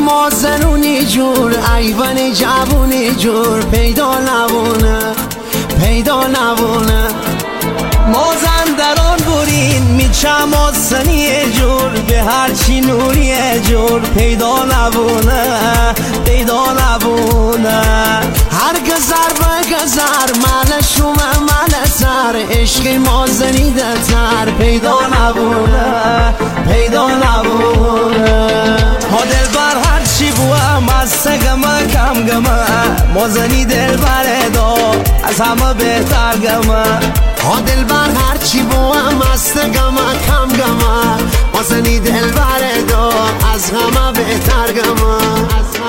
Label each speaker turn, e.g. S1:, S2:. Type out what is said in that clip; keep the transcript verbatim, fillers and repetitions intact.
S1: مازنونی جور ایوان جوونی جور پیدا نبونه پیدا نبونه مازن در آن برین میچم آسنی جور به هرچی نوری جور پیدا نبونه پیدا نبونه هر گذر به گذر مال شما مال سر عشق مازنی دتر پیدا نبونه پیدا نبونه ها دل بر هرچی بوام از سگمه کم گمه مازنی دل بر دا از همه بهتر گمه ها دل بر هرچی بوام از سگمه کم گمه مازنی دل بر دا از همه بهتر گمه